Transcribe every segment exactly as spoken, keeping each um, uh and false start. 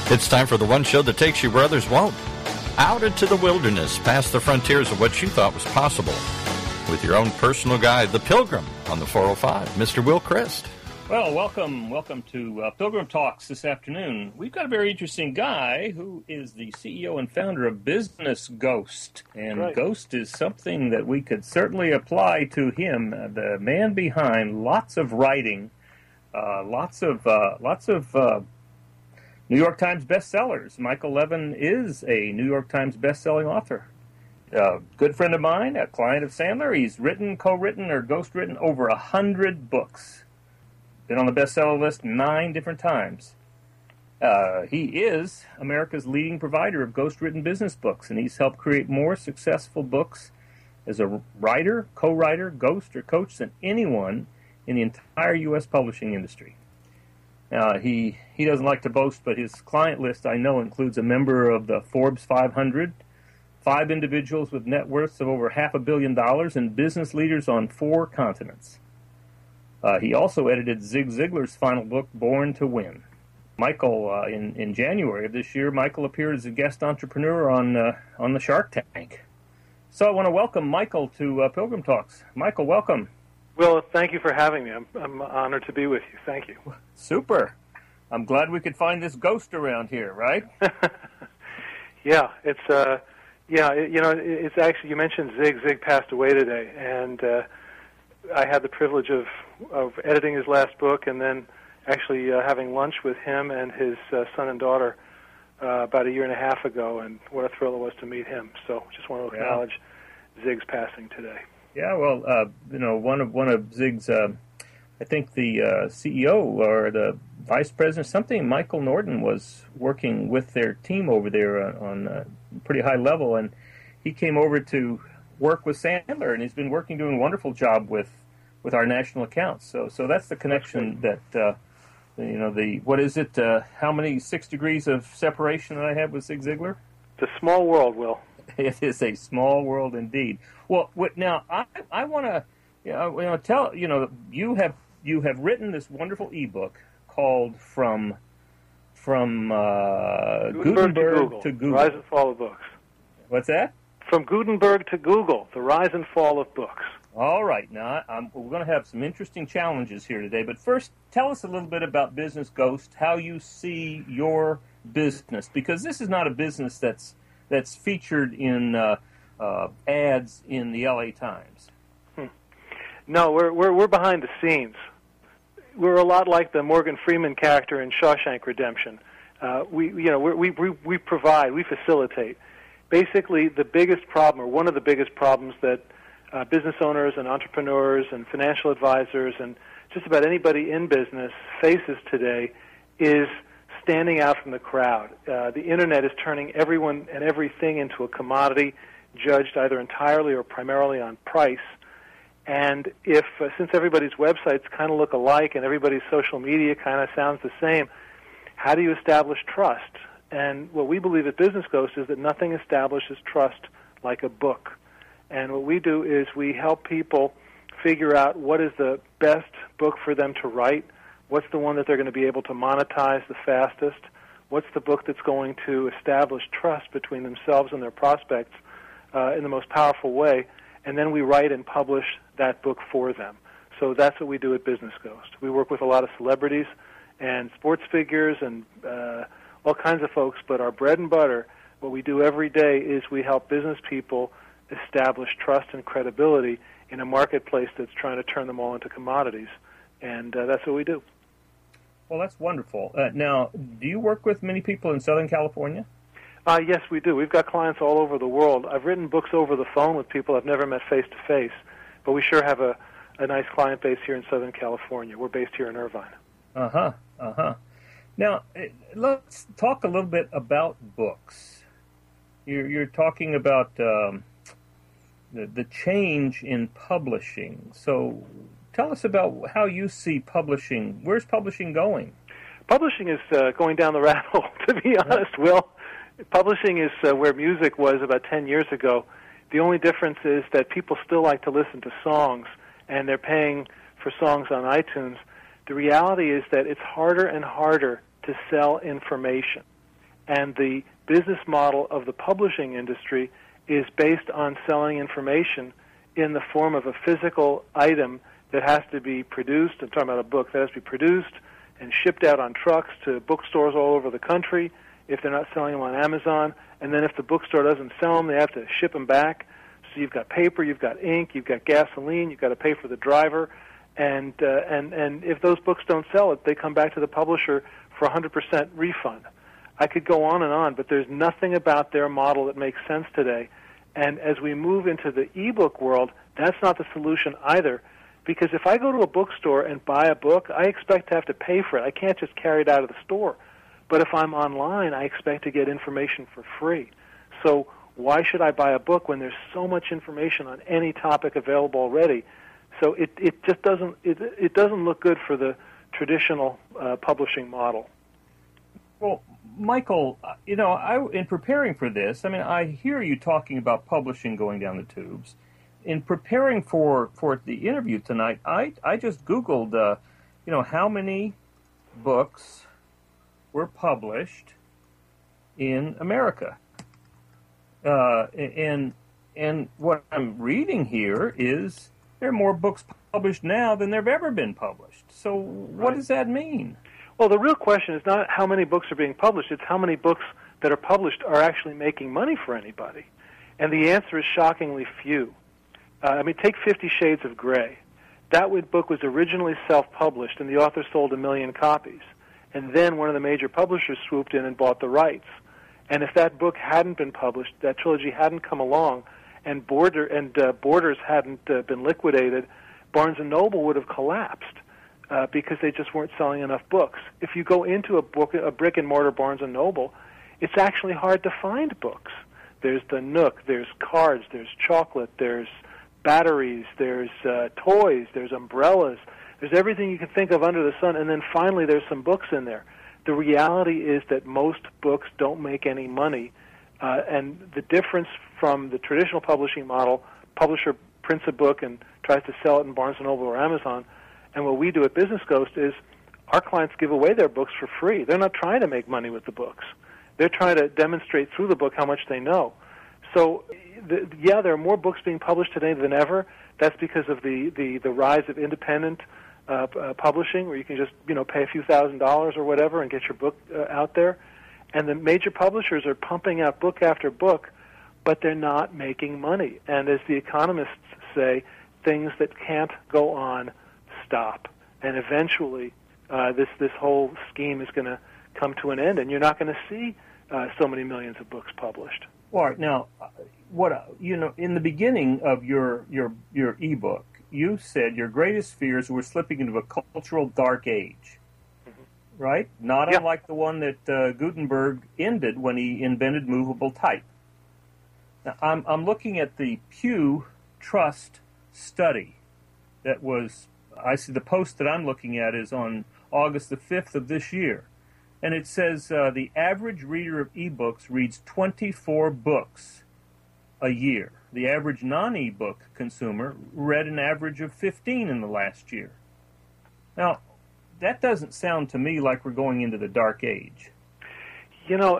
It's time for the one show that takes you where others won't. Out into the wilderness, past the frontiers of what you thought was possible. With your own personal guide, The Pilgrim, on the four oh five, Mister Will Christ. Well, welcome, welcome to uh, Pilgrim Talks this afternoon. We've got a very interesting guy who is the C E O and founder of Business Ghost. And right. Ghost is something that we could certainly apply to him, uh, the man behind lots of writing, uh, lots of uh, lots of uh, New York Times bestsellers. Michael Levin is a New York Times bestselling author. A good friend of mine, a client of Sandler. He's written, co-written, or ghost-written over a hundred books. Been on the bestseller list nine different times. Uh, he is America's leading provider of ghost-written business books, and he's helped create more successful books as a writer, co-writer, ghost, or coach than anyone in the entire U S publishing industry. Uh, he, he doesn't like to boast, but his client list, I know, includes a member of the Forbes five hundred, five individuals with net worths of over half a billion dollars, and business leaders on four continents. Uh, he also edited Zig Ziglar's final book, Born to Win. Michael, uh, in, in January of this year, Michael appeared as a guest entrepreneur on uh, on the Shark Tank. So I want to welcome Michael to uh, Pilgrim Talks. Michael, welcome. Well, thank you for having me. I'm, I'm honored to be with you. Thank you. Super. I'm glad we could find this ghost around here, right? yeah, it's uh, yeah, it, you know, it, it's actually, you mentioned Zig. Zig passed away today, and uh, I had the privilege of, of editing his last book and then actually uh, having lunch with him and his uh, son and daughter uh, about a year and a half ago, and what a thrill it was to meet him. So just want to acknowledge yeah. Zig's passing today. Yeah, well, uh, you know, one of one of Zig's, uh, I think the uh, C E O or the vice president, something, Michael Norton, was working with their team over there on a pretty high level, and he came over to work with Sandler, and he's been working, doing a wonderful job with, with our national accounts. So, so that's the connection that, uh, you know, the what is it? Uh, how many six degrees of separation that I have with Zig Ziglar? It's a small world, Will. It is a small world indeed. Well, now I I want to you know, you know tell you know you have you have written this wonderful ebook called From From uh, Gutenberg, Gutenberg to, Google. to Google. Rise and Fall of Books. What's that? From Gutenberg to Google: The Rise and Fall of Books. All right. Now I'm, we're going to have some interesting challenges here today, but first, tell us a little bit about Business Ghost, how you see your business, because this is not a business that's that's featured in uh, uh, ads in the L A Times. Hmm. No, we're we're we're behind the scenes. We're a lot like the Morgan Freeman character in Shawshank Redemption. Uh, we you know we we we provide, we facilitate. Basically, the biggest problem, or one of the biggest problems that uh, business owners and entrepreneurs and financial advisors and just about anybody in business faces today is standing out from the crowd. Uh, the Internet is turning everyone and everything into a commodity, judged either entirely or primarily on price. And if, uh, since everybody's websites kind of look alike and everybody's social media kind of sounds the same, how do you establish trust? And what we believe at Business Ghost is that nothing establishes trust like a book. And what we do is we help people figure out what is the best book for them to write. What's the one that they're going to be able to monetize the fastest? What's the book that's going to establish trust between themselves and their prospects uh, in the most powerful way? And then we write and publish that book for them. So that's what we do at Business Ghost. We work with a lot of celebrities and sports figures and uh, all kinds of folks, but our bread and butter, what we do every day is we help business people establish trust and credibility in a marketplace that's trying to turn them all into commodities. And uh, that's what we do. Well, that's wonderful. Uh, now, do you work with many people in Southern California? Uh, yes, we do. We've got clients all over the world. I've written books over the phone with people I've never met face-to-face, but we sure have a, a nice client base here in Southern California. We're based here in Irvine. Uh-huh, uh-huh. Now, let's talk a little bit about books. You're, you're talking about um, the, the change in publishing. So tell us about how you see publishing. Where's publishing going? Publishing is uh, going down the rabbit hole, to be honest, Will. Publishing is uh, where music was about ten years ago. The only difference is that people still like to listen to songs, and they're paying for songs on iTunes. The reality is that it's harder and harder to sell information. and the business model of the publishing industry is based on selling information in the form of a physical item that has to be produced. I'm talking about a book that has to be produced and shipped out on trucks to bookstores all over the country if they're not selling them on Amazon. And then if the bookstore doesn't sell them, they have to ship them back. So you've got paper, you've got ink, you've got gasoline, you've got to pay for the driver. And uh, and and if those books don't sell it, they come back to the publisher for a one hundred percent refund. I could go on and on, but there's nothing about their model that makes sense today. And as we move into the ebook world, that's not the solution either. Because if I go to a bookstore and buy a book, I expect to have to pay for it. I can't just carry it out of the store. But if I'm online, I expect to get information for free. So why should I buy a book when there's so much information on any topic available already? So it, it just doesn't it, it doesn't look good for the traditional uh, publishing model. Well, Michael, you know, I, in preparing for this, I mean, I hear you talking about publishing going down the tubes. In preparing for, for the interview tonight, I, I just Googled, uh, you know, how many books were published in America. Uh, and and what I'm reading here is there are more books published now than there have ever been published. So what does that mean? Well, the real question is not how many books are being published, it's how many books that are published are actually making money for anybody. And the answer is shockingly few. Uh, I mean, take Fifty Shades of Grey. That book was originally self-published, and the author sold a million copies. And then one of the major publishers swooped in and bought the rights. And if that book hadn't been published, that trilogy hadn't come along, and Border and uh, Borders hadn't uh, been liquidated, Barnes and Noble would have collapsed uh, because they just weren't selling enough books. If you go into a book, a brick-and-mortar Barnes and Noble, it's actually hard to find books. There's the Nook, there's cards, there's chocolate, there's batteries, there's uh, toys, there's umbrellas, there's everything you can think of under the sun, and then finally there's some books in there. The reality is that most books don't make any money, uh, and the difference from the traditional publishing model, publisher prints a book and tries to sell it in Barnes and Noble or Amazon, and what we do at Business Ghost is our clients give away their books for free. They're not trying to make money with the books. They're trying to demonstrate through the book how much they know. So, the, yeah, there are more books being published today than ever. That's because of the, the, the rise of independent uh, uh, publishing, where you can just you know pay a few thousand dollars or whatever and get your book uh, out there. And the major publishers are pumping out book after book, but they're not making money. And as the economists say, things that can't go on stop. And eventually, uh, this this whole scheme is going to come to an end, and you're not going to see uh, so many millions of books published. All right. Now, what you know, in the beginning of your your your ebook, you said your greatest fears were slipping into a cultural dark age, mm-hmm. right? Not yeah. unlike the one that uh, Gutenberg ended when he invented movable type. Now, I'm I'm looking at the Pew Trust study that was. I see the post that I'm looking at is on August the fifth of this year. And it says uh, the average reader of ebooks reads twenty-four books a year. The average non-ebook consumer read an average of fifteen in the last year. Now, that doesn't sound to me like we're going into the dark age. You know,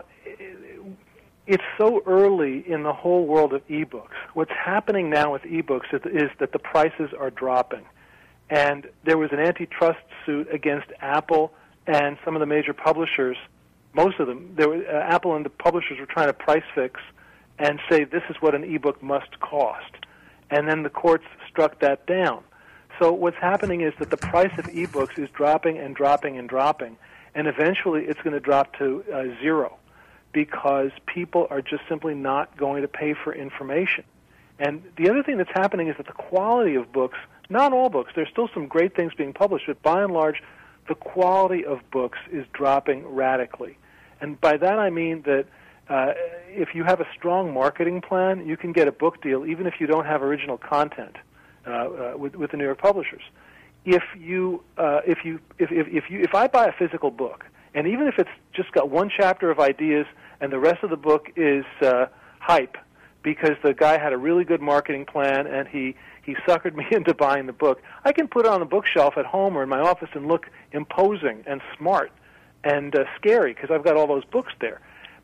it's so early in the whole world of ebooks. What's happening now with ebooks is, is that the prices are dropping. And there was an antitrust suit against Apple and some of the major publishers, most of them. There were, uh, Apple and the publishers were trying to price fix and say this is what an ebook must cost. And then the courts struck that down. So what's happening is that the price of ebooks is dropping and dropping and dropping, and eventually it's going to drop to uh, zero because people are just simply not going to pay for information. And the other thing that's happening is that the quality of books, not all books, there's still some great things being published, but by and large, the quality of books is dropping radically. And by that I mean that uh, if you have a strong marketing plan, you can get a book deal even if you don't have original content uh, uh, with, with the New York publishers. If you, uh, if you, if, if, if you, if I buy a physical book, and even if it's just got one chapter of ideas and the rest of the book is uh, hype, because the guy had a really good marketing plan and he, he suckered me into buying the book, I can put it on the bookshelf at home or in my office and look imposing and smart and uh, scary because I've got all those books there.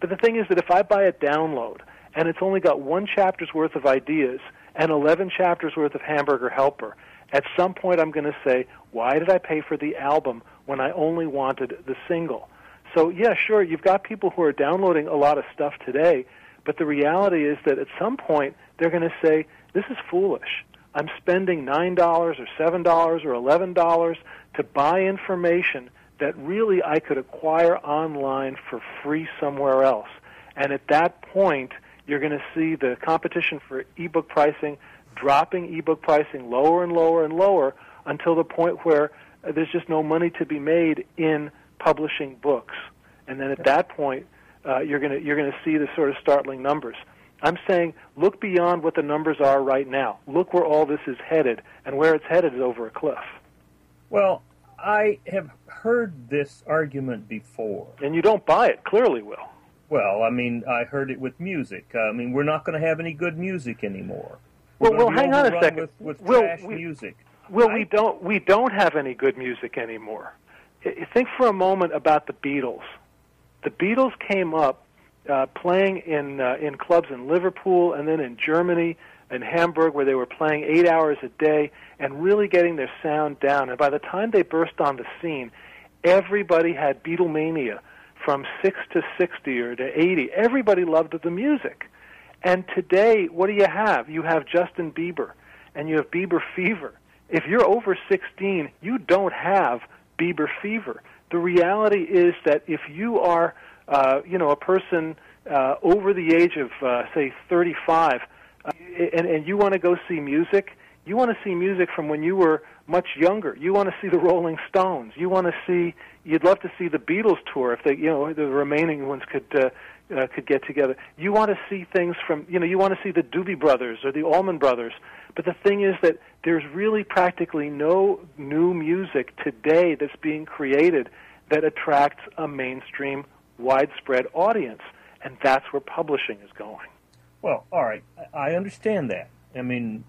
But the thing is that if I buy a download and it's only got one chapter's worth of ideas and eleven chapters worth of Hamburger Helper, at some point I'm going to say, why did I pay for the album when I only wanted the single? So, yeah, sure, you've got people who are downloading a lot of stuff today, but the reality is that at some point they're going to say, this is foolish. I'm spending nine dollars or seven dollars or eleven dollars to buy information that really I could acquire online for free somewhere else. And at that point, you're going to see the competition for ebook pricing dropping ebook pricing lower and lower and lower until the point where there's just no money to be made in publishing books. And then at that point, uh, you're going to you're going to see the sort of startling numbers. I'm saying look beyond what the numbers are right now. Look where all this is headed, and where it's headed is over a cliff. Well, I have heard this argument before. And you don't buy it, clearly, Will. Well, I mean, I heard it with music. Uh, I mean, we're not going to have any good music anymore. We're well, well, hang on a second. With, with Will, trash we, music. Well, I, we don't we don't have any good music anymore. Think for a moment about the Beatles. The Beatles came up uh, playing in uh, in clubs in Liverpool and then in Germany and Hamburg, where they were playing eight hours a day and really getting their sound down. And by the time they burst on the scene, everybody had Beatlemania from six to sixty or to eighty. Everybody loved the music. And today, what do you have? You have Justin Bieber, and you have Bieber fever. If you're over sixteen, you don't have Bieber fever. The reality is that if you are, uh, you know, a person uh, over the age of, uh, say, thirty-five, uh, and, and you want to go see music, you want to see music from when you were much younger. You want to see the Rolling Stones. You want to see, you'd love to see the Beatles tour if they, you know, the remaining ones could uh, uh, could get together. You want to see things from, you know, you want to see the Doobie Brothers or the Allman Brothers. But the thing is that there's really practically no new music today that's being created that attracts a mainstream, widespread audience, and that's where publishing is going. Well, all right, I understand that. I mean,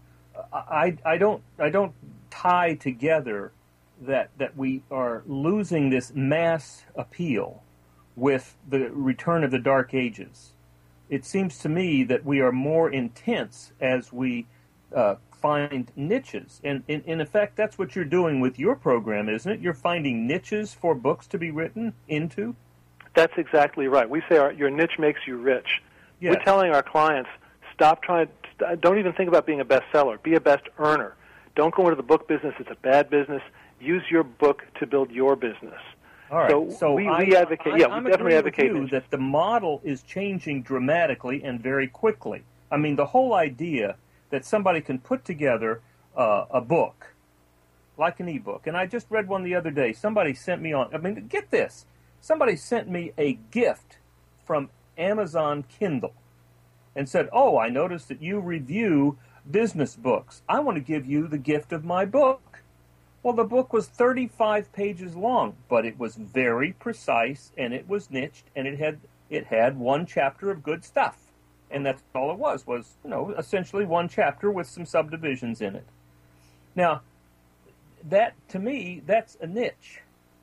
I, I don't I don't tie together that that we are losing this mass appeal with the return of the Dark Ages. It seems to me that we are more intense as we uh, find niches. And in, in effect, that's what you're doing with your program, isn't it? You're finding niches for books to be written into? That's exactly right. We say our, your niche makes you rich. Yes. We're telling our clients, stop trying, st- don't even think about being a bestseller. Be a best earner. Don't go into the book business. It's a bad business. Use your book to build your business. All right. So, so we, I, we advocate. I, yeah, I'm we definitely advocate with you that the model is changing dramatically and very quickly. I mean, the whole idea that somebody can put together uh, a book, like an ebook, and I just read one the other day. Somebody sent me on. I mean, get this. Somebody sent me a gift from Amazon Kindle and said, "Oh, I noticed that you review business books. I want to give you the gift of my book." Well, the book was thirty-five pages long, but it was very precise, and it was niched, and it had it had one chapter of good stuff. And that's all it was, was, you know, essentially one chapter with some subdivisions in it. Now, that, to me, that's a niche.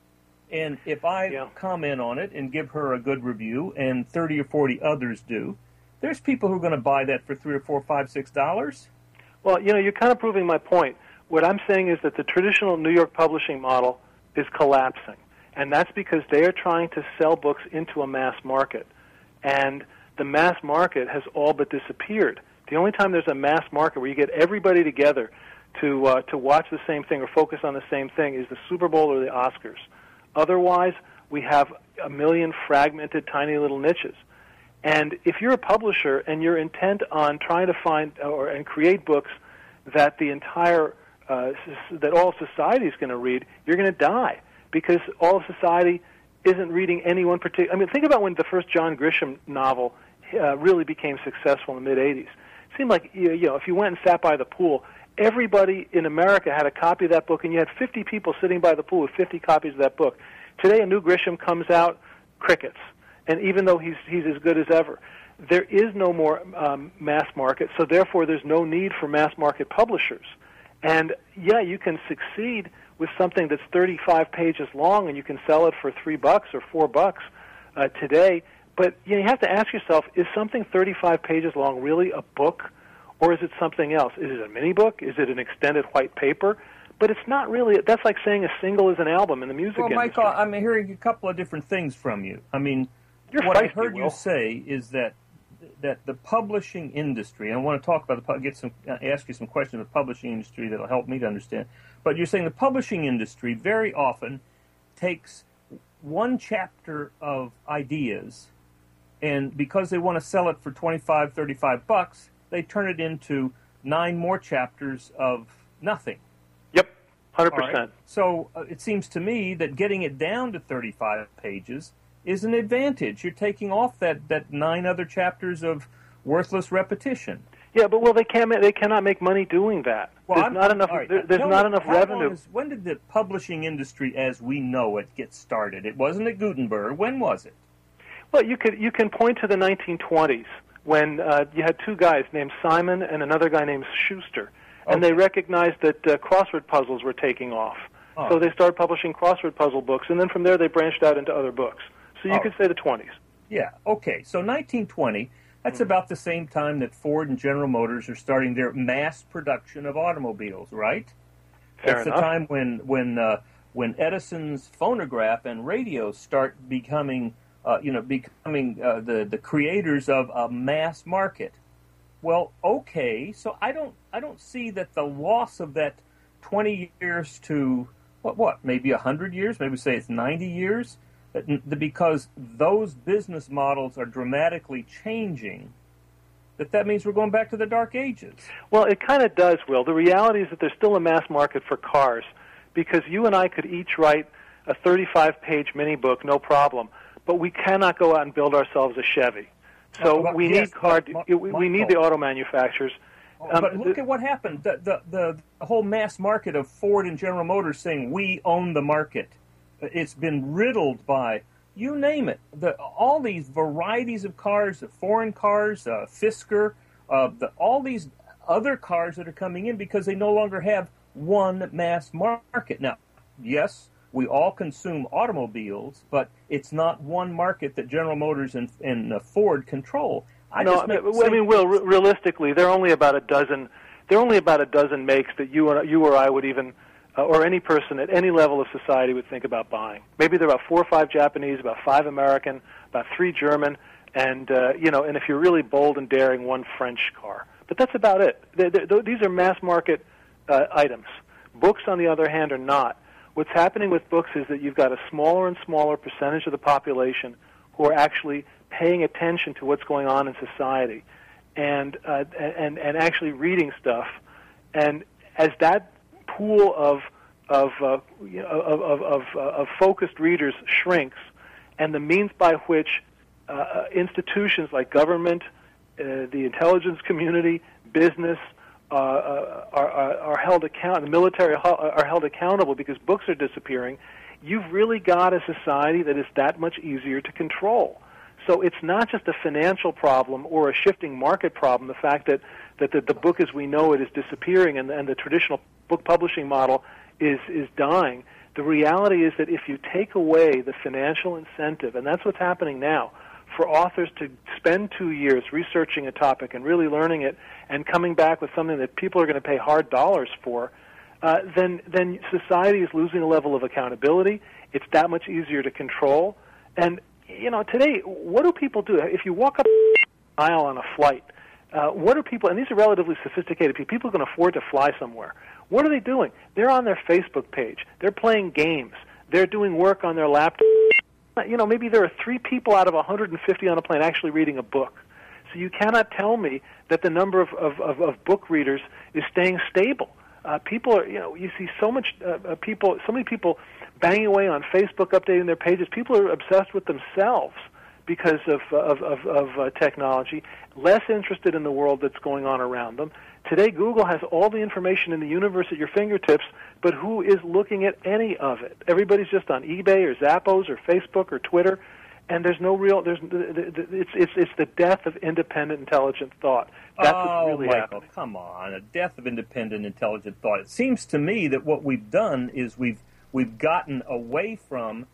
And if I yeah. comment on it and give her a good review, and thirty or forty others do, there's people who are going to buy that for three or four, five, six dollars. Well, you know, you're kind of proving my point. What I'm saying is that the traditional New York publishing model is collapsing, and that's because they are trying to sell books into a mass market, and the mass market has all but disappeared. The only time there's a mass market where you get everybody together to uh, to watch the same thing or focus on the same thing is the Super Bowl or the Oscars. Otherwise, we have a million fragmented, tiny little niches. And if you're a publisher and you're intent on trying to find or and create books that the entire uh, that all society is going to read, you're going to die because all of society isn't reading any one particular. I mean, think about when the first John Grisham novel uh, really became successful in the mid eighties. It seemed like, you know, if you went and sat by the pool, everybody in America had a copy of that book, and you had fifty people sitting by the pool with fifty copies of that book. Today, a new Grisham comes out, crickets. And even though he's he's as good as ever, there is no more um, mass market, so therefore there's no need for mass market publishers. And, yeah, you can succeed with something that's thirty-five pages long and you can sell it for three bucks or four bucks uh, today, But you know, you have to ask yourself, is something thirty-five pages long really a book, or is it something else? Is it a mini book? Is it an extended white paper? But it's not really. That's like saying a single is an album in the music well, industry. Well, Michael, I'm hearing a couple of different things from you. I mean, You're what feisty, I heard Will. you say is that that the publishing industry. I want to talk about the get some ask you some questions of the publishing industry that'll help me to understand. But you're saying the publishing industry very often takes one chapter of ideas, and because they want to sell it for twenty-five, thirty-five bucks, they turn it into nine more chapters of nothing. Yep, one hundred All right? percent. So uh, it seems to me that getting it down to thirty-five pages is an advantage. You're taking off that, that nine other chapters of worthless repetition. Yeah, but well, they can't. ma- They cannot make money doing that. Well, there's I'm, not enough. all right, there, there's tell not me, enough how long revenue. is- when did the publishing industry, as we know it, get started? It wasn't at Gutenberg. When was it? Well, you could you can point to the nineteen twenties when uh, you had two guys named Simon and another guy named Schuster, and Okay. they recognized that uh, crossword puzzles were taking off. Oh. So they started publishing crossword puzzle books, and then from there they branched out into other books. So you Oh. could say the twenties. Yeah, okay. So nineteen twenty, that's Mm-hmm. about the same time that Ford and General Motors are starting their mass production of automobiles, right? Fair That's enough. the time when when uh, when Edison's phonograph and radio start becoming, uh, you know, becoming uh, the the creators of a mass market. Well, okay, so I don't I don't see that the loss of that twenty years to what what maybe a hundred years, maybe say it's ninety years, that, that because those business models are dramatically changing, that that means we're going back to the Dark Ages. Well, it kind of does, Will. The reality is that there's still a mass market for cars, because you and I could each write a thirty-five page mini book, no problem, but we cannot go out and build ourselves a Chevy. So Well, we yes, need car. but- we, we need the auto manufacturers. Um, but look the- at what happened. The, the, the, the whole mass market of Ford and General Motors saying, we own the market. It's been riddled by, you name it. The, all these varieties of cars, the foreign cars, uh, Fisker, uh, the, all these other cars that are coming in because they no longer have one mass market. Now, yes, we all consume automobiles, but it's not one market that General Motors and, and uh, Ford control. I no, just I make mean, the I mean, Will, re- realistically, there are only about a dozen. There are only about a dozen makes that you or you or I would even, uh, or any person at any level of society would think about buying. Maybe there are about four or five Japanese, about five American, about three German, and uh, you know, and if you're really bold and daring, one French car. But that's about it. They're, they're, these are mass market uh, items. Books, on the other hand, are not. What's happening with books is that you've got a smaller and smaller percentage of the population who are actually paying attention to what's going on in society, and uh, and and actually reading stuff. And as that pool of of uh, you know, of of of, uh, of focused readers shrinks, and the means by which uh, institutions like government, uh, the intelligence community, business uh, uh, are, are are held account, the military are held accountable because books are disappearing, you've really got a society that is that much easier to control. So it's not just a financial problem or a shifting market problem, the fact that, that the, the book as we know it is disappearing and, and the traditional book publishing model is, is dying. The reality is that if you take away the financial incentive, and that's what's happening now, for authors to spend two years researching a topic and really learning it and coming back with something that people are going to pay hard dollars for, uh, then, then society is losing a level of accountability. It's that much easier to control. And you know, today, what do people do? If you walk up the aisle on a flight, uh, what are people, and these are relatively sophisticated people, people who can afford to fly somewhere. What are they doing? They're on their Facebook page. They're playing games. They're doing work on their laptop. You know, maybe there are three people out of one hundred fifty on a plane actually reading a book. So you cannot tell me that the number of, of, of, of book readers is staying stable. Uh, people are, you know, you see so much uh, people, so many people banging away on Facebook, updating their pages. People are obsessed with themselves because of of, of, of uh, technology, less interested in the world that's going on around them. Today, Google has all the information in the universe at your fingertips, but who is looking at any of it? Everybody's just on eBay or Zappos or Facebook or Twitter, and there's no real. There's it's it's it's the death of independent, intelligent thought. That's oh, what's really Michael, happening. Come on, a death of independent, intelligent thought. It seems to me that what we've done is we've we've gotten away from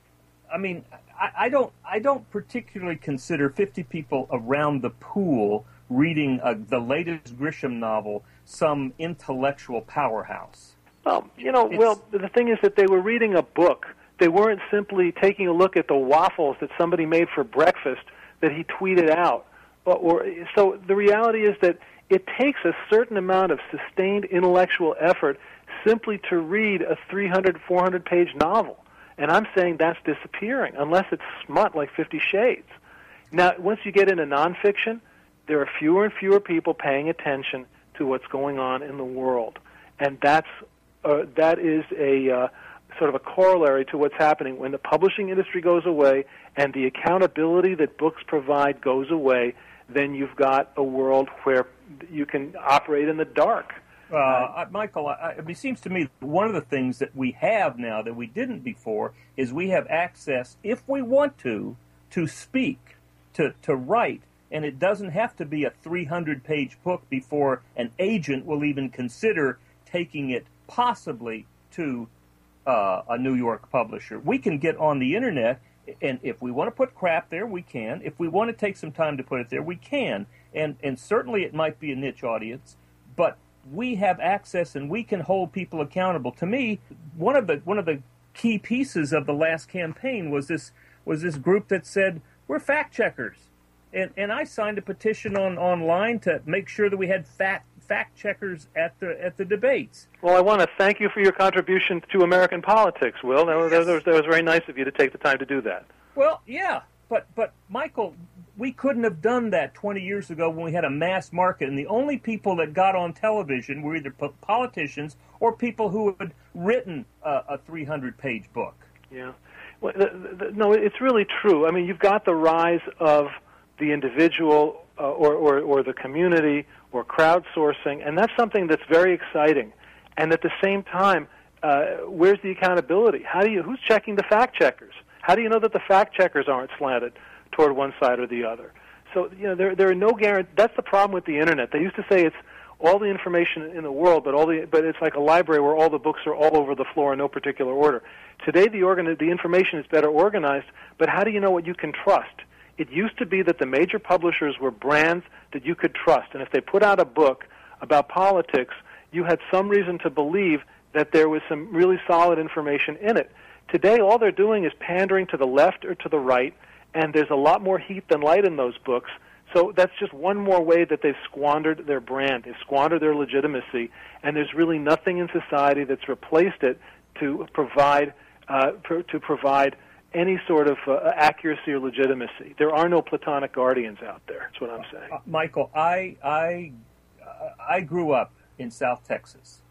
I mean, I, I don't I don't particularly consider fifty people around the pool reading uh, the latest Grisham novel some intellectual powerhouse. Well, you know, It's, well, the thing is that they were reading a book. They weren't simply taking a look at the waffles that somebody made for breakfast that he tweeted out. Or, or so the reality is that it takes a certain amount of sustained intellectual effort simply to read a three hundred, four hundred page novel. And I'm saying that's disappearing, unless it's smut like Fifty Shades. Now, once you get into nonfiction, there are fewer and fewer people paying attention to what's going on in the world. And that's uh, that is a uh, sort of a corollary to what's happening when the publishing industry goes away and the accountability that books provide goes away. Then you've got a world where you can operate in the dark. Uh, Michael, I, it seems to me one of the things that we have now that we didn't before is we have access, if we want to, to speak, to, to write, and it doesn't have to be a three hundred page book before an agent will even consider taking it possibly to uh, a New York publisher. We can get on the Internet, and if we want to put crap there, we can. If we want to take some time to put it there, we can. And, and certainly it might be a niche audience, but we have access and we can hold people accountable. To me, one of the one of the key pieces of the last campaign was this was this group that said we're fact checkers, and and I signed a petition on online to make sure that we had fact fact checkers at the at the debates. Well, I want to thank you for your contribution to American politics, Will. That was, Yes. that was, that was very nice of you to take the time to do that. Well, yeah, but but Michael, we couldn't have done that twenty years ago when we had a mass market, and the only people that got on television were either po- politicians or people who had written uh, a three hundred page book. Yeah. Well, the, the, no, it's really true. I mean, you've got the rise of the individual uh, or, or, or the community or crowdsourcing, and that's something that's very exciting. And at the same time, uh, where's the accountability? How do you? Who's checking the fact checkers? How do you know that the fact checkers aren't slanted toward one side or the other? So, you know, there there are no guarantees. That's the problem with the Internet. They used to say it's all the information in the world, but all the but it's like a library where all the books are all over the floor in no particular order. Today, the organ the information is better organized, but how do you know what you can trust? It used to be that the major publishers were brands that you could trust, and if they put out a book about politics, you had some reason to believe that there was some really solid information in it. Today, all they're doing is pandering to the left or to the right, and there's a lot more heat than light in those books. So that's just one more way that they've squandered their brand. They've squandered their legitimacy, and there's really nothing in society that's replaced it to provide uh, pr- to provide any sort of uh, accuracy or legitimacy. There are no platonic guardians out there. That's what I'm saying. Uh, Michael, I I uh, I grew up in South Texas,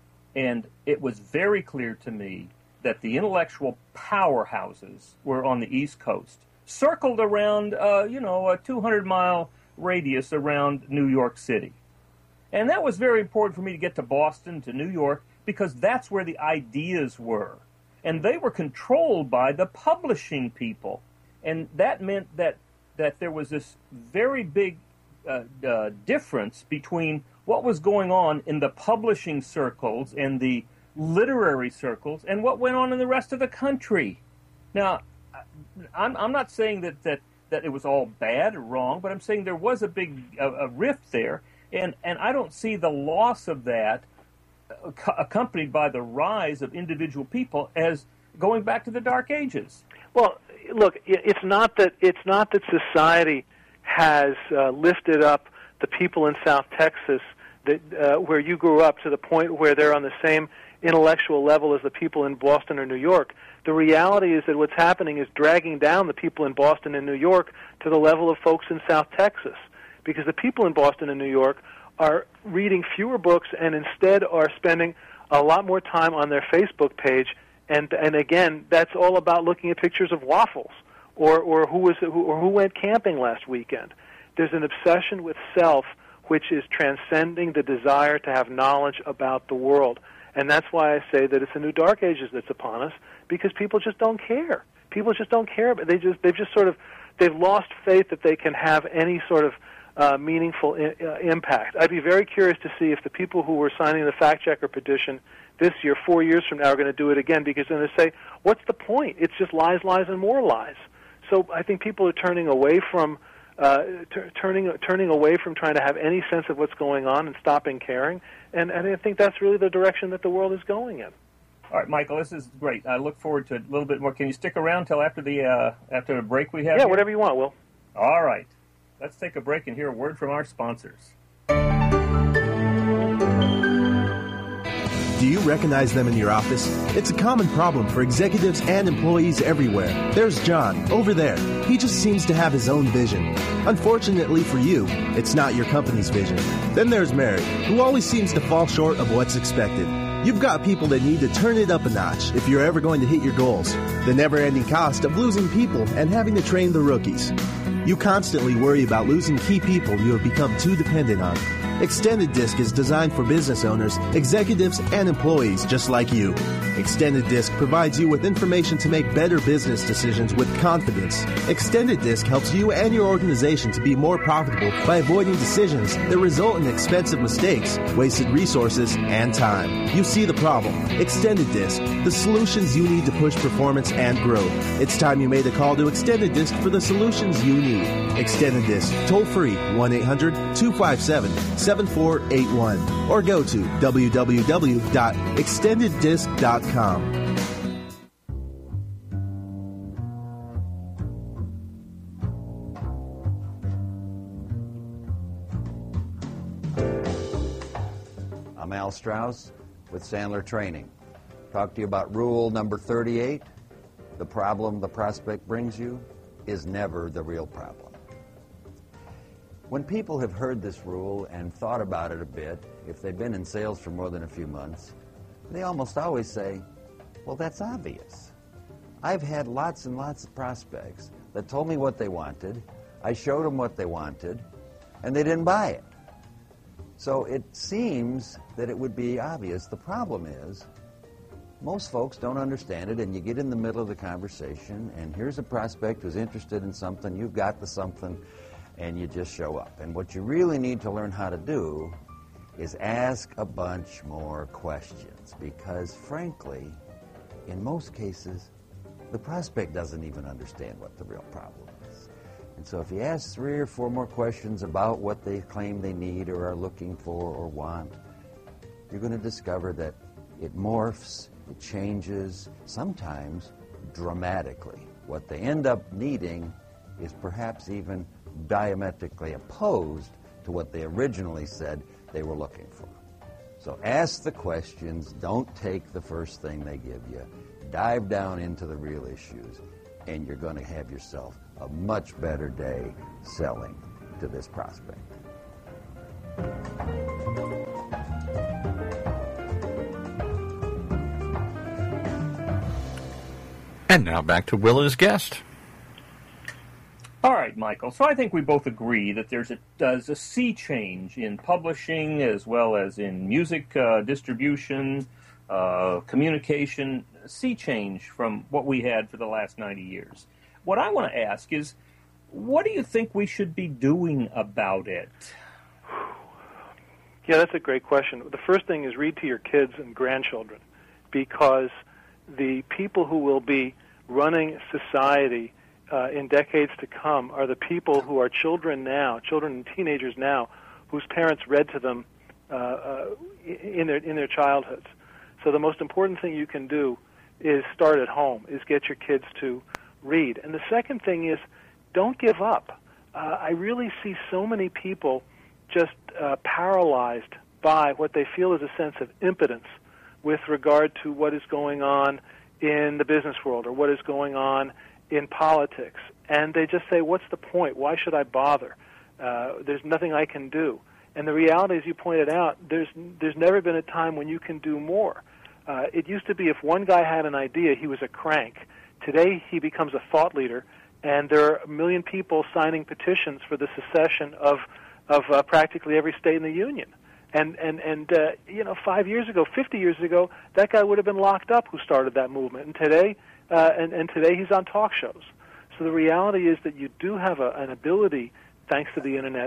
and it was very clear to me that the intellectual powerhouses were on the East Coast, circled around, uh, you know, a two hundred mile radius around New York City. And that was very important for me to get to Boston, to New York, because that's where the ideas were. And they were controlled by the publishing people. And that meant that, that there was this very big uh, uh, difference between what was going on in the publishing circles and the literary circles and what went on in the rest of the country. Now, I'm, I'm not saying that, that, that it was all bad or wrong, but I'm saying there was a big a, a rift there, and, and I don't see the loss of that accompanied by the rise of individual people as going back to the Dark Ages. Well, look, it's not that it's not that society has uh, lifted up the people in South Texas that uh, where you grew up to the point where they're on the same intellectual level as the people in Boston or New York. The reality is that what's happening is dragging down the people in Boston and New York to the level of folks in South Texas, because the people in Boston and New York are reading fewer books and instead are spending a lot more time on their Facebook page. And and again, that's all about looking at pictures of waffles or or who was who, or who went camping last weekend. There's an obsession with self, which is transcending the desire to have knowledge about the world. And that's why I say that it's a new Dark Ages that's upon us, because people just don't care. People just don't care, but they just they've just sort of they've lost faith that they can have any sort of uh, meaningful I- uh, impact. I'd be very curious to see if the people who were signing the fact-checker petition this year, four years from now, are going to do it again, because then they say, what's the point? It's just lies, lies, and more lies. So I think people are turning away from uh, t- turning turning away from trying to have any sense of what's going on and stopping caring, and, and I think that's really the direction that the world is going in. All right, Michael, this is great. I look forward to a little bit more. Can you stick around till after the uh, after the break we have? Yeah, here? whatever you want, Will. All right. Let's take a break and hear a word from our sponsors. Do you recognize them in your office? It's a common problem for executives and employees everywhere. There's John, over there. He just seems to have his own vision. Unfortunately for you, it's not your company's vision. Then there's Mary, who always seems to fall short of what's expected. You've got people that need to turn it up a notch if you're ever going to hit your goals. The never-ending cost of losing people and having to train the rookies. You constantly worry about losing key people you have become too dependent on. Extended Disk is designed for business owners, executives, and employees just like you. Extended Disk provides you with information to make better business decisions with confidence. Extended Disk helps you and your organization to be more profitable by avoiding decisions that result in expensive mistakes, wasted resources, and time. You see the problem. Extended Disk, the solutions you need to push performance and growth. It's time you made a call to Extended Disk for the solutions you need. Extended Disk, toll free, one eight hundred two five seven seven four eight one, or go to w w w dot extended disk dot com. I'm Al Strauss with Sandler Training. Talk to you about rule number thirty-eight. The problem the prospect brings you is never the real problem. When people have heard this rule and thought about it a bit, if they've been in sales for more than a few months, they almost always say, well, that's obvious. I've had lots and lots of prospects that told me what they wanted, I showed them what they wanted, and they didn't buy it. So it seems that it would be obvious. The problem is, most folks don't understand it, and you get in the middle of the conversation, and here's a prospect who's interested in something, you've got the something, and you just show up. And what you really need to learn how to do is ask a bunch more questions, because frankly, in most cases, the prospect doesn't even understand what the real problem is. And so if you ask three or four more questions about what they claim they need or are looking for or want, you're going to discover that it morphs, it changes, sometimes dramatically. What they end up needing is perhaps even diametrically opposed to what they originally said they were looking for. So ask the questions, don't take the first thing they give you, dive down into the real issues, and you're going to have yourself a much better day selling to this prospect. And now back to Will and his guest. All right, Michael. So I think we both agree that there's a, there's a sea change in publishing as well as in music uh, distribution, uh, communication, a sea change from what we had for the last ninety years. What I want to ask is, what do you think we should be doing about it? Yeah, that's a great question. The first thing is read to your kids and grandchildren, because the people who will be running society Uh, in decades to come are the people who are children now, children and teenagers now, whose parents read to them uh, uh, in their in their childhoods. So the most important thing you can do is start at home, is get your kids to read. And the second thing is, don't give up. Uh, I really see so many people just uh, paralyzed by what they feel is a sense of impotence with regard to what is going on in the business world or what is going on in politics, and they just say, what's the point? Why should I bother? Uh, there's nothing I can do. And the reality, as you pointed out, there's there's never been a time when you can do more. Uh, it used to be if one guy had an idea, he was a crank. Today, he becomes a thought leader, and there are a million people signing petitions for the secession of of uh, practically every state in the Union. And and and uh, you know, five years ago, fifty years ago, that guy would have been locked up who started that movement. And today, uh, and and today he's on talk shows. So the reality is that you do have a, an ability, thanks to the internet,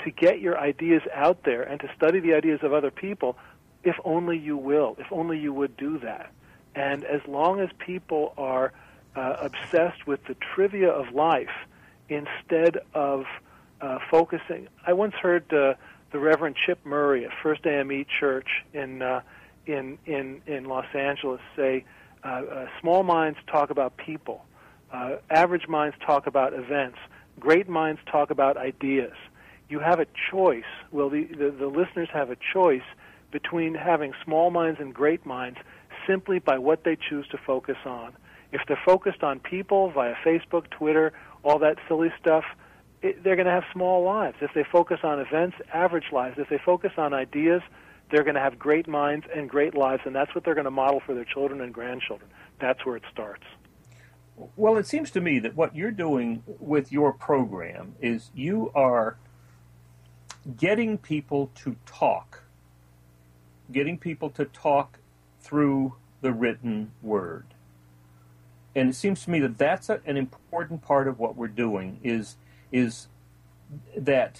to get your ideas out there and to study the ideas of other people, if only you will, if only you would do that. And as long as people are uh, obsessed with the trivia of life instead of uh, focusing, I once heard uh, the Reverend Chip Murray at First A M E Church in uh, in in in Los Angeles say, uh, uh, "Small minds talk about people, uh, average minds talk about events, great minds talk about ideas." You have a choice. Well, the, the, the listeners have a choice between having small minds and great minds simply by what they choose to focus on. If they're focused on people via Facebook, Twitter, all that silly stuff, it, they're going to have small lives. If they focus on events, average lives. If they focus on ideas, they're going to have great minds and great lives, and that's what they're going to model for their children and grandchildren. That's where it starts. Well, it seems to me that what you're doing with your program is you are getting people to talk, getting people to talk through the written word. And it seems to me that that's a, an important part of what we're doing is, is that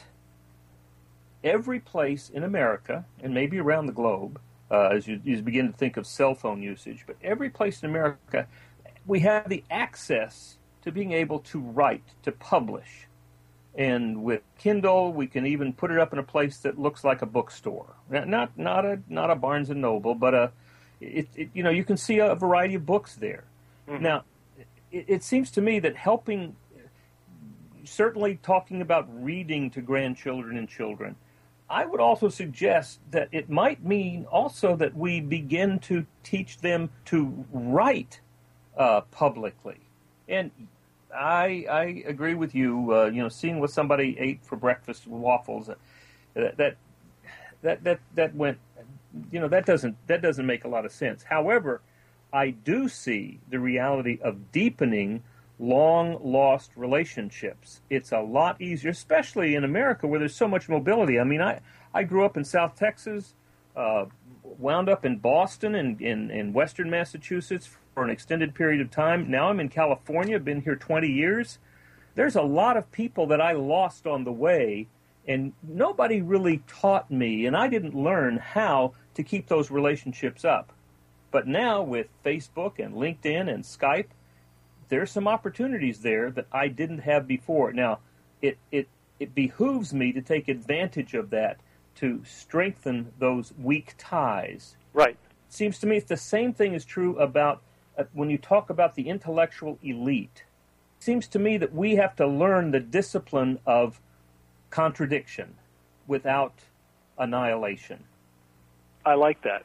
every place in America, and maybe around the globe, uh, as you, you begin to think of cell phone usage, but every place in America, we have the access to being able to write, to publish. And with Kindle, we can even put it up in a place that looks like a bookstore. Not not a not a Barnes and Noble, but a it, it you know you can see a variety of books there. Mm-hmm. Now, it, it seems to me that helping, certainly talking about reading to grandchildren and children, I would also suggest that it might mean also that we begin to teach them to write uh, publicly. And I, I agree with you. Uh, you know, seeing what somebody ate for breakfast with waffles, uh, that that that that went. You know, that doesn't that doesn't make a lot of sense. However, I do see the reality of deepening long lost relationships. It's a lot easier, especially in America where there's so much mobility. I mean, I I grew up in South Texas, uh, wound up in Boston and in, in Western Massachusetts for an extended period of time. Now I'm in California, been here twenty years. There's a lot of people that I lost on the way, and nobody really taught me, and I didn't learn how to keep those relationships up. But now with Facebook and LinkedIn and Skype, there's some opportunities there that I didn't have before. Now, it, it, it behooves me to take advantage of that to strengthen those weak ties. Right. Seems to me the same thing is true about uh, when you talk about the intellectual elite. Seems to me that we have to learn the discipline of contradiction without annihilation. I like that.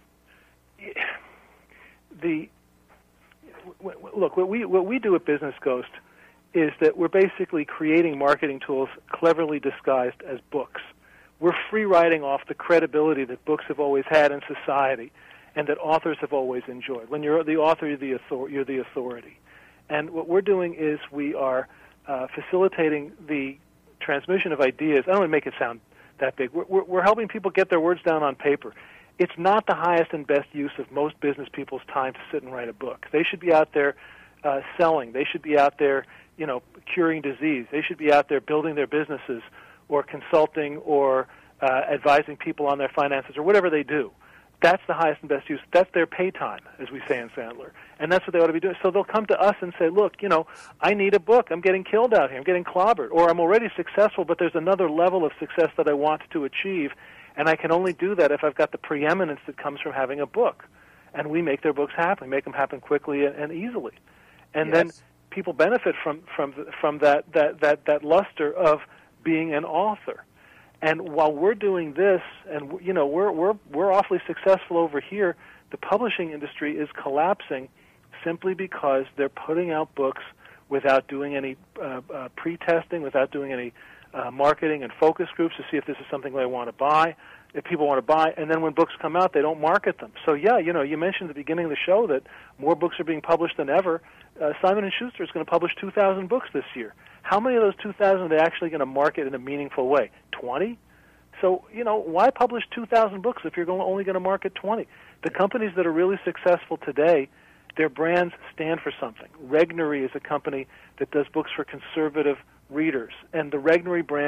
The look, what we what we do at Business Ghost is that we're basically creating marketing tools cleverly disguised as books. We're free riding off the credibility that books have always had in society and that authors have always enjoyed. When you're the author, you're the author- you're the authority. And what we're doing is we are uh, facilitating the transmission of ideas. I don't want to make it sound that big. We're, we're, we're helping people get their words down on paper. It's not the highest and best use of most business people's time to sit and write a book. They should be out there uh, selling. They should be out there, you know, curing disease. They should be out there building their businesses or consulting or uh, advising people on their finances or whatever they do. That's the highest and best use. That's their pay time, as we say in Sandler. And that's what they ought to be doing. So they'll come to us and say, look, you know, I need a book. I'm getting killed out here. I'm getting clobbered. Or I'm already successful, but there's another level of success that I want to achieve. And I can only do that if I've got the preeminence that comes from having a book. And we make their books happen. We make them happen quickly and, and easily. And yes. then people benefit from, from, from that, that, that, that luster of being an author. And while we're doing this, and you know we're we're we're awfully successful over here, the publishing industry is collapsing simply because they're putting out books without doing any uh, uh, pre-testing, without doing any uh, marketing and focus groups to see if this is something they want to buy, if people want to buy, and then when books come out, they don't market them. So yeah, you know, you mentioned at the beginning of the show that more books are being published than ever. Uh, Simon and Schuster is going to publish two thousand books this year. How many of those two thousand are they actually going to market in a meaningful way? twenty? So, you know, why publish two thousand books if you're going, only going to market twenty? The companies that are really successful today, their brands stand for something. Regnery is a company that does books for conservative readers, and the Regnery brand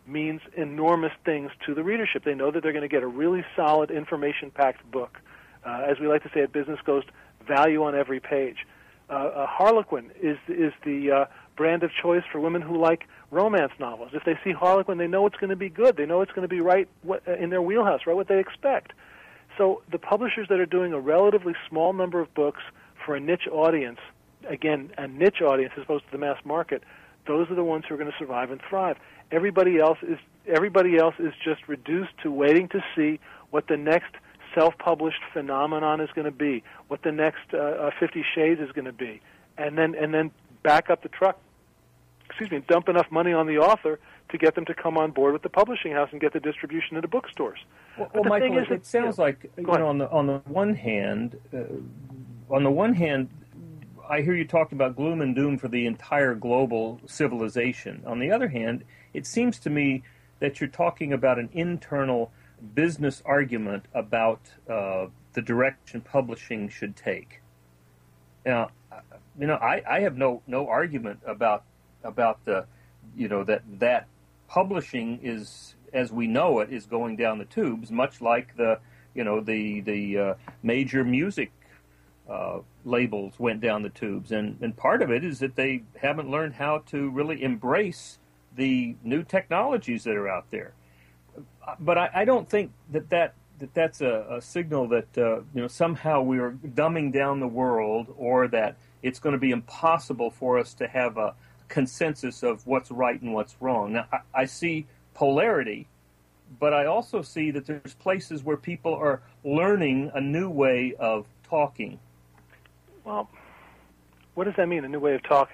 means enormous things to the readership. They know that they're going to get a really solid, information-packed book. Uh, as we like to say at Business Ghost, value on every page. Uh, uh, Harlequin is is the uh, brand of choice for women who like romance novels. If they see Harlequin, they know it's going to be good. They know it's going to be right what, uh, in their wheelhouse, right what they expect. So the publishers that are doing a relatively small number of books for a niche audience, again, a niche audience as opposed to the mass market, those are the ones who are going to survive and thrive. Everybody else is everybody else is just reduced to waiting to see what the next self-published phenomenon is going to be, what the next uh, uh, Fifty Shades is going to be, and then and then back up the truck. Excuse me, dump enough money on the author to get them to come on board with the publishing house and get the distribution into bookstores. Well, well Michael, it, it sounds you know, like you know, on the on the one hand, uh, on the one hand, I hear you talking about gloom and doom for the entire global civilization. On the other hand, it seems to me that you're talking about an internal business argument about uh, the direction publishing should take. Now, you know, I, I have no no argument about about the, you know, that that publishing is, as we know it, is going down the tubes, much like the, you know, the the uh, major music uh, labels went down the tubes, and and part of it is that they haven't learned how to really embrace the new technologies that are out there. But I, I don't think that, that, that that's a, a signal that uh, you know somehow we are dumbing down the world, or that it's going to be impossible for us to have a consensus of what's right and what's wrong. Now, I, I see polarity, but I also see that there's places where people are learning a new way of talking. Well, what does that mean, a new way of talking?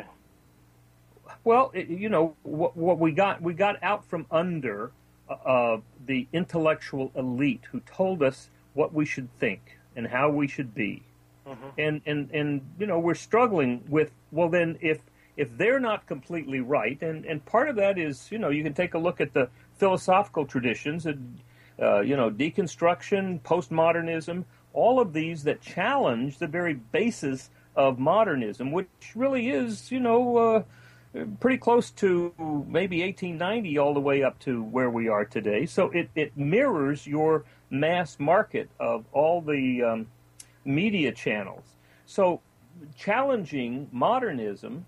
Well, it, you know, what, what we got, we got out from under Uh, the intellectual elite who told us what we should think and how we should be. Mm-hmm. And, and, and, you know, we're struggling with, well, then if if they're not completely right, and, and part of that is, you know, you can take a look at the philosophical traditions, and, uh, you know, deconstruction, postmodernism, all of these that challenge the very basis of modernism, which really is, you know, uh, pretty close to maybe eighteen ninety all the way up to where we are today. So it, it mirrors your mass market of all the um, media channels. So challenging modernism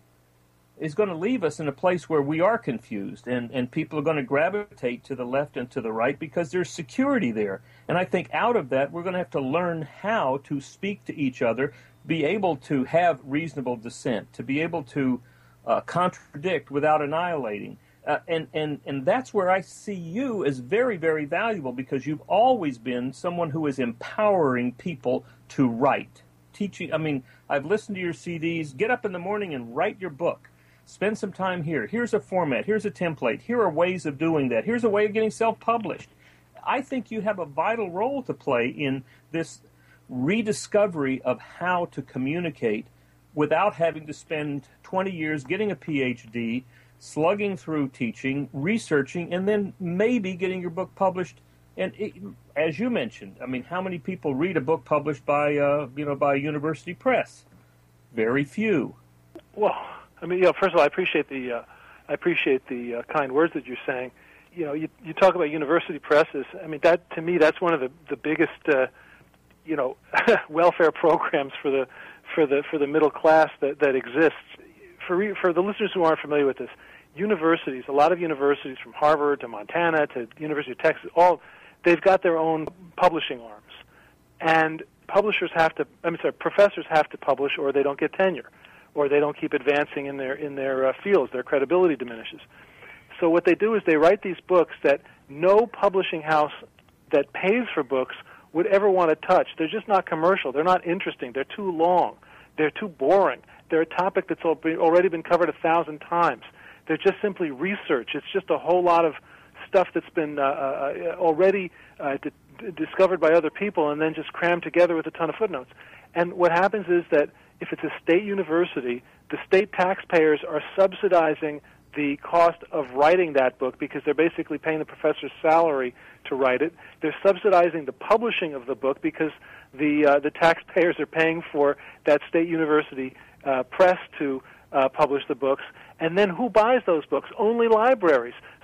is going to leave us in a place where we are confused, and, and people are going to gravitate to the left and to the right because there's security there. And I think out of that, we're going to have to learn how to speak to each other, be able to have reasonable dissent, to be able to Uh, contradict without annihilating. Uh, and, and, and that's where I see you as very, very valuable, because you've always been someone who is empowering people to write. Teaching, I mean, I've listened to your C Ds. Get up in the morning and write your book. Spend some time here. Here's a format. Here's a template. Here are ways of doing that. Here's a way of getting self-published. I think you have a vital role to play in this rediscovery of how to communicate without having to spend twenty years getting a P H D, slugging through teaching, researching, and then maybe getting your book published. And it, as you mentioned, I mean, how many people read a book published by, uh, you know, by a university press? Very few. Well, I mean, you know, first of all, I appreciate the, uh, I appreciate the uh, kind words that you're saying. You know, you, you talk about university presses. I mean, that to me, that's one of the the biggest, uh, you know, welfare programs for the. for the for the middle class that, that exists. For re, for the listeners who aren't familiar with this, universities, a lot of universities from Harvard to Montana to University of Texas, all they've got their own publishing arms. And publishers have to, I'm sorry, professors have to publish or they don't get tenure, or they don't keep advancing in their in their uh, fields. Their credibility diminishes. So what they do is they write these books that no publishing house that pays for books would ever want to touch. They're just not commercial. They're not interesting. They're too long. They're too boring. They're a topic that's already been covered a thousand times. They're just simply research. It's just a whole lot of stuff that's been uh, uh, already uh, d- discovered by other people and then just crammed together with a ton of footnotes. And what happens is that if it's a state university, the state taxpayers are subsidizing the cost of writing that book because they're basically paying the professor's salary to write it. They're subsidizing the publishing of the book because the uh, the taxpayers are paying for that state university uh, press to uh, publish the books. And then who buys those books? Only libraries.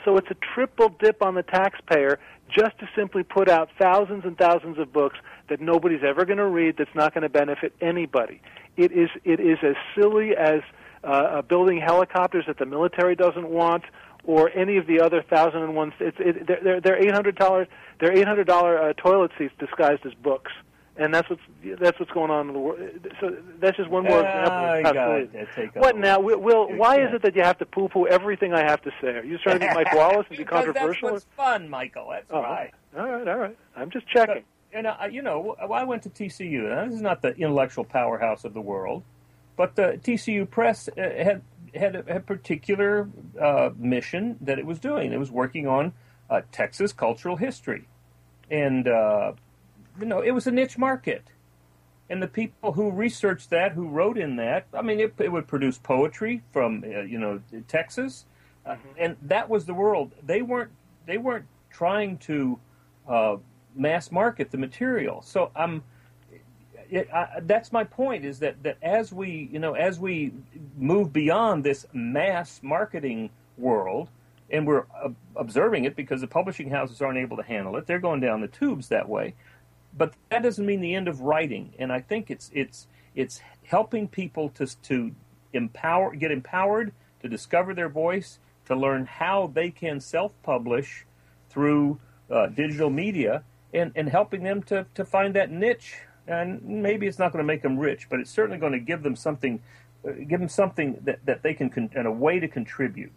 So it's a triple dip on the taxpayer just to simply put out thousands and thousands of books that nobody's ever going to read, that's not going to benefit anybody. It is it is as silly as uh, building helicopters that the military doesn't want, or any of the other thousand and one. It's it, they're they're eight hundred dollars. They're eight hundred dollar uh, toilet seats disguised as books, and that's what's that's what's going on in the world. So that's just one more uh, example. Of it, what now, Will? Will why is it that you have to poo-poo everything I have to say? Are you trying to be Mike Wallace and be controversial? That's what's fun, Michael. That's oh, right. All right, all right. I'm just checking. But, and uh, you know, I went to T C U. Now, this is not the intellectual powerhouse of the world, but the T C U Press uh, had. had a, a particular uh, mission that it was doing. It was working on uh, Texas cultural history. And, uh, you know, it was a niche market. And the people who researched that, who wrote in that, I mean, it, it would produce poetry from, uh, you know, Texas. Uh, mm-hmm. And that was the world. They weren't, they weren't trying to uh, mass market the material. So I'm... It, I, that's my point, is that, that as we, you know, as we move beyond this mass marketing world, and we're uh, observing it because the publishing houses aren't able to handle it, they're going down the tubes that way. But that doesn't mean the end of writing. And I think it's it's it's helping people to to empower, get empowered, to discover their voice, to learn how they can self-publish through uh, digital media, and, and helping them to, to find that niche. And maybe it's not going to make them rich, but it's certainly going to give them something, uh, give them something that, that they can, con- and a way to contribute.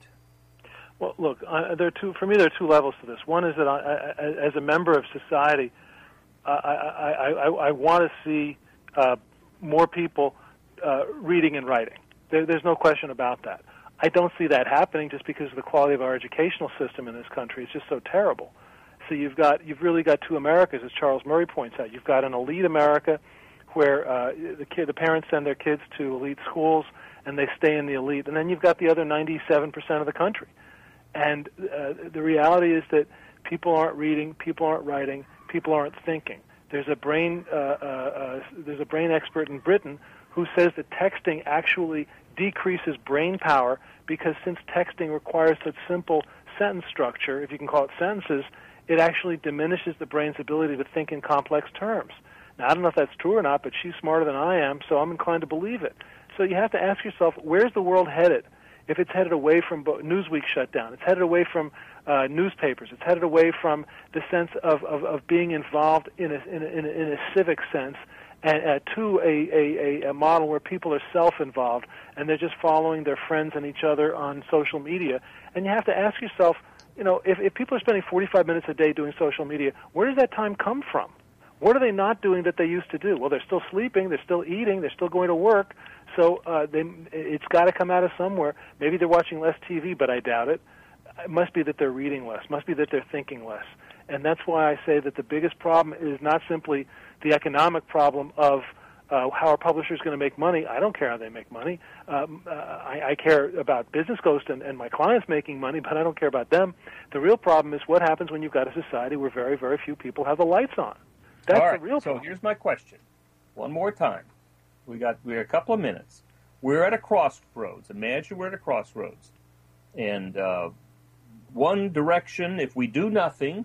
Well, look, uh, there are two. For me, there are two levels to this. One is that I, I, as a member of society, uh, I, I, I, I want to see uh, more people uh, reading and writing. There, there's no question about that. I don't see that happening just because of the quality of our educational system in this country. It's just so terrible. So you've got you've really got two Americas, as Charles Murray points out. You've got an elite America where uh, the kid, the parents send their kids to elite schools and they stay in the elite, and then you've got the other ninety-seven percent of the country. And uh, the reality is that people aren't reading, people aren't writing, people aren't thinking. There's a brain uh, uh, uh, there's a brain expert in Britain who says that texting actually decreases brain power because since texting requires such simple sentence structure, if you can call it sentences, it actually diminishes the brain's ability to think in complex terms. Now, I don't know if that's true or not, but she's smarter than I am, so I'm inclined to believe it. So you have to ask yourself, where's the world headed? If it's headed away from Newsweek shutdown, it's headed away from uh, newspapers, it's headed away from the sense of, of, of being involved in a, in a, in a, in a civic sense, and uh, to a, a, a model where people are self-involved and they're just following their friends and each other on social media. And you have to ask yourself, you know, if, if people are spending forty-five minutes a day doing social media, where does that time come from? What are they not doing that they used to do? Well, they're still sleeping, they're still eating, they're still going to work, so uh, they, it's got to come out of somewhere. Maybe they're watching less T V, but I doubt it. It must be that they're reading less, it must be that they're thinking less. And that's why I say that the biggest problem is not simply the economic problem of Uh, how are publishers going to make money? I don't care how they make money. Um, uh, I, I care about Business Ghost and, and my clients making money, but I don't care about them. The real problem is what happens when you've got a society where very, very few people have the lights on. That's All right, the real problem. So here's my question. One more time. We got we're a couple of minutes. We're at a crossroads. Imagine we're at a crossroads. And uh, one direction, if we do nothing,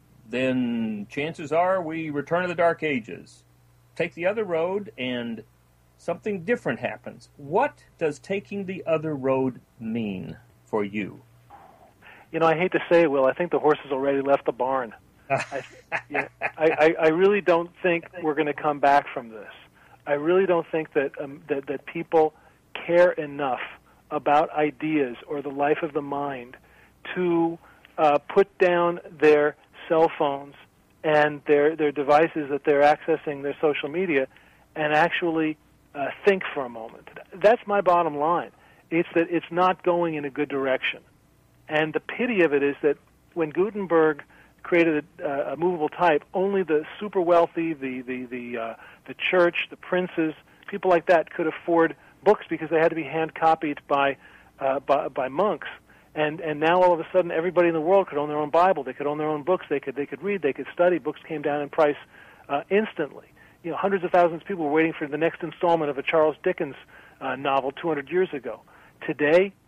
then chances are we return to the Dark Ages. Take the other road and something different happens. What does taking the other road mean for you? You know, I hate to say it, Will, I think the horse has already left the barn. I, yeah, I, I, I really don't think we're going to come back from this. I really don't think that, um, that, that people care enough about ideas or the life of the mind to uh, put down their cell phones and their their devices that they're accessing, their social media, and actually uh, think for a moment. That's my bottom line. It's that it's not going in a good direction. And the pity of it is that when Gutenberg created a, a movable type, only the super wealthy, the the the, uh, the church, the princes, people like that could afford books because they had to be hand copied by uh, by, by monks. And and now all of a sudden everybody in the world could own their own Bible. They could own their own books. They could they could read. They could study. Books came down in price uh, instantly. You know, hundreds of thousands of people were waiting for the next installment of a Charles Dickens uh, novel two hundred years ago. Today,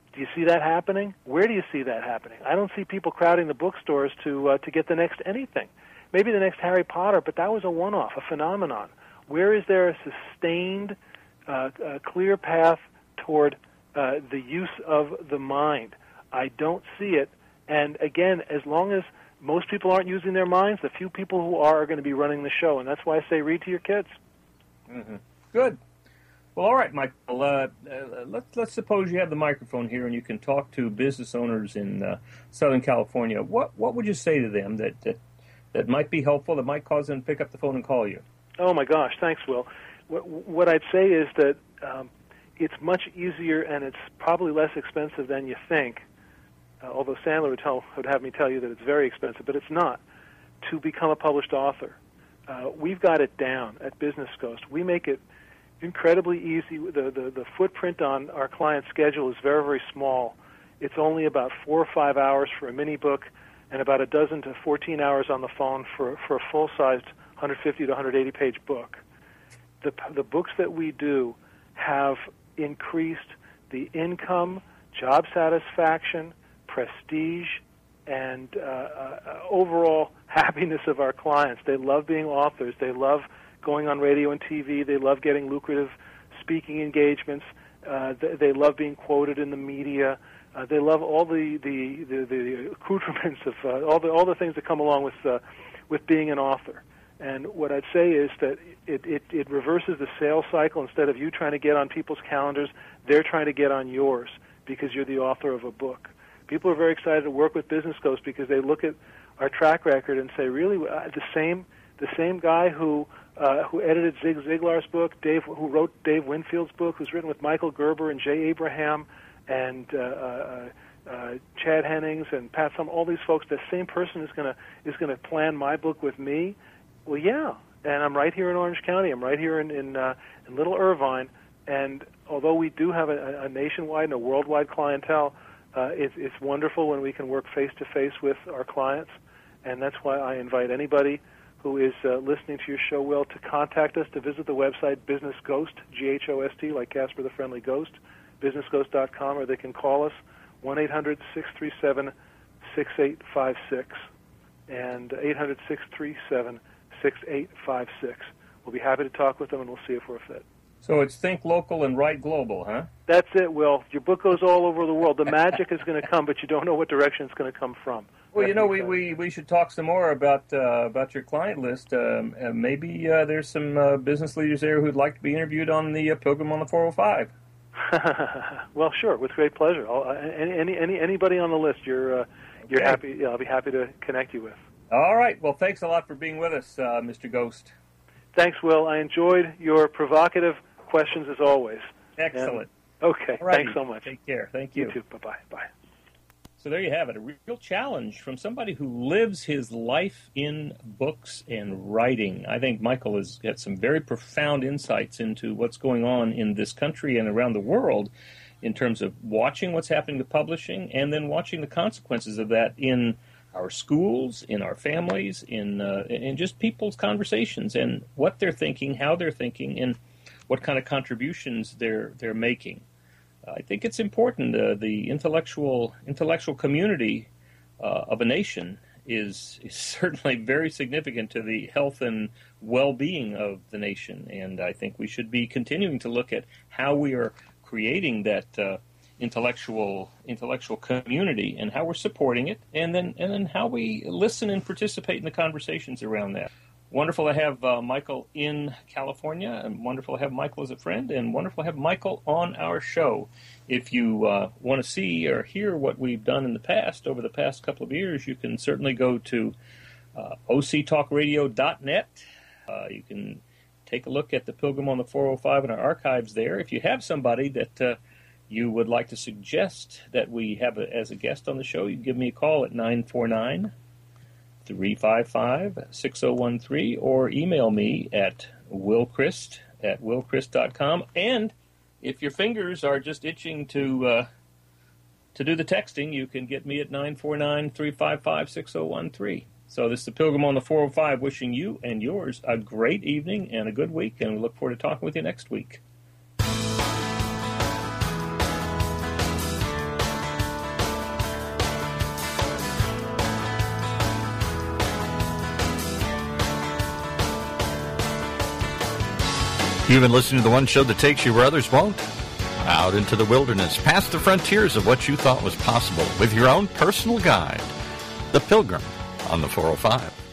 Do you see that happening? Where do you see that happening? I don't see people crowding the bookstores to uh, to get the next anything. Maybe the next Harry Potter, but that was a one-off, a phenomenon. Where is there a sustained, uh, uh, clear path toward uh, the use of the mind? I don't see it. And again, as long as most people aren't using their minds, the few people who are are going to be running the show. And that's why I say read to your kids. Mm-hmm. Good. Well, all right, Michael. Uh, uh, let's let's suppose you have the microphone here and you can talk to business owners in uh, Southern California. What what would you say to them that, that that might be helpful, that might cause them to pick up the phone and call you? Oh my gosh, thanks, Will. What, what I'd say is that um, it's much easier and it's probably less expensive than you think. Uh, although Sandler would tell would have me tell you that it's very expensive, but it's not, to become a published author. Uh, we've got it down at Business Ghost. We make it incredibly easy. The, the, the footprint on our client's schedule is very, very small. It's only about four or five hours for a mini book and about a dozen to fourteen hours on the phone for, for a full-sized one hundred fifty to one hundred eighty page book. The, the books that we do have increased the income, job satisfaction, prestige, and uh, uh, overall happiness of our clients. They love being authors. They love going on radio and T V. They love getting lucrative speaking engagements. Uh, they, they love being quoted in the media. Uh, they love all the the, the, the accoutrements of uh, all the all the things that come along with uh, with being an author. And what I'd say is that it, it, it reverses the sales cycle. Instead of you trying to get on people's calendars, they're trying to get on yours because you're the author of a book. People are very excited to work with Business Ghost because they look at our track record and say, really, uh, the same the same guy who uh, who edited Zig Ziglar's book, Dave, who wrote Dave Winfield's book, who's written with Michael Gerber and Jay Abraham and uh, uh, uh, Chad Hennings and Pat Summer, all these folks. The same person is going to is going to plan my book with me. Well, yeah, and I'm right here in Orange County. I'm right here in in, uh, in Little Irvine, and although we do have a, a nationwide and a worldwide clientele, uh, it's, it's wonderful when we can work face-to-face with our clients, and that's why I invite anybody who is uh, listening to your show, Will, to contact us, to visit the website Business Ghost, G H O S T, like Casper the Friendly Ghost, business ghost dot com, or they can call us, one eight hundred six three seven six eight five six, and eight hundred six three seven six eight five six. We'll be happy to talk with them, and we'll see if we're a fit. So it's think local and write global, huh? That's it, Will. Your book goes all over the world. The magic is going to come, but you don't know what direction it's going to come from. Well, you know, we, we, we should talk some more about uh, about your client list. Um, uh, maybe uh, there's some uh, business leaders there who'd like to be interviewed on the uh, Pilgrim on the four oh five. Well, sure, with great pleasure. I'll, uh, any any anybody on the list, you're uh, you're Okay. happy. Yeah, I'll be happy to connect you with. All right. Well, thanks a lot for being with us, uh, Mister Ghost. Thanks, Will. I enjoyed your provocative questions as always. Excellent. And, okay. Alrighty. Thanks so much. Take care. Thank you. You too. Bye-bye. Bye. So there you have it, a real challenge from somebody who lives his life in books and writing. I think Michael has got some very profound insights into what's going on in this country and around the world in terms of watching what's happening to publishing and then watching the consequences of that in our schools, in our families, in uh, in just people's conversations and what they're thinking, how they're thinking, and what kind of contributions they're they're making. I think it's important. Uh, the intellectual intellectual community uh, of a nation is, is certainly very significant to the health and well-being of the nation, and I think we should be continuing to look at how we are creating that uh, intellectual intellectual community and how we're supporting it, and then and then how we listen and participate in the conversations around that. Wonderful to have uh, Michael in California, and wonderful to have Michael as a friend, and wonderful to have Michael on our show. If you uh, want to see or hear what we've done in the past, over the past couple of years, you can certainly go to uh, O C talk radio dot net. Uh, you can take a look at the Pilgrim on the four oh five in our archives there. If you have somebody that uh, you would like to suggest that we have a, as a guest on the show, you can give me a call at nine four nine, three five five, six oh one three or email me at willchrist at willchrist dot com. And if your fingers are just itching to uh, to do the texting, you can get me at nine four nine, three five five, six oh one three. So this is the Pilgrim on the four oh five wishing you and yours a great evening and a good week, and we look forward to talking with you next week. You've been listening to the one show that takes you where others won't. Out into the wilderness, past the frontiers of what you thought was possible with your own personal guide, The Pilgrim on the four oh five.